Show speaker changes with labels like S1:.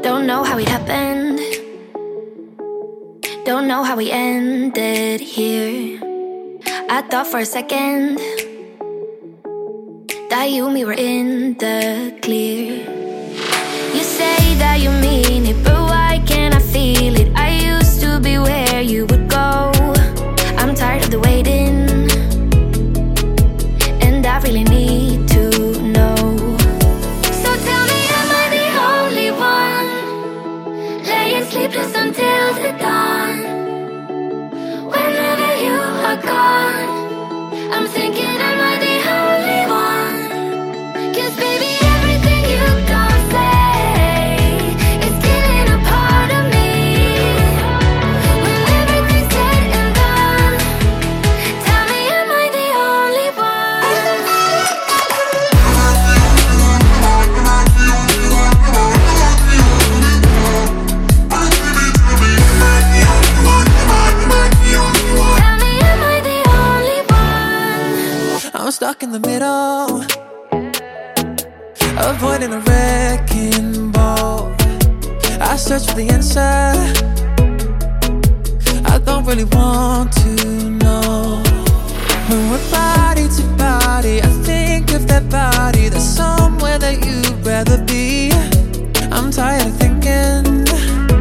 S1: Don't know how it happened. Don't know how we ended here. I thought for a second that you and me were in the clear. You say that you mean it, but why can't I feel it? I used to be where you would go. I'm tired of the waiting, and I really need to know. So tell me, am I the only one laying sleepless until the dawn? Whenever you are gone, I'm thinking, am I the only one? 'Cause baby, everything you gon' say is killing a part of me. When everything's said and done, tell me, am I the only one? Tell me, am I the only one?
S2: I'm stuck in the middle, avoiding a wrecking ball. I search for the answer, I don't really want to know. When we're body to body, I think of that body. There's somewhere that you'd rather be. I'm tired of thinking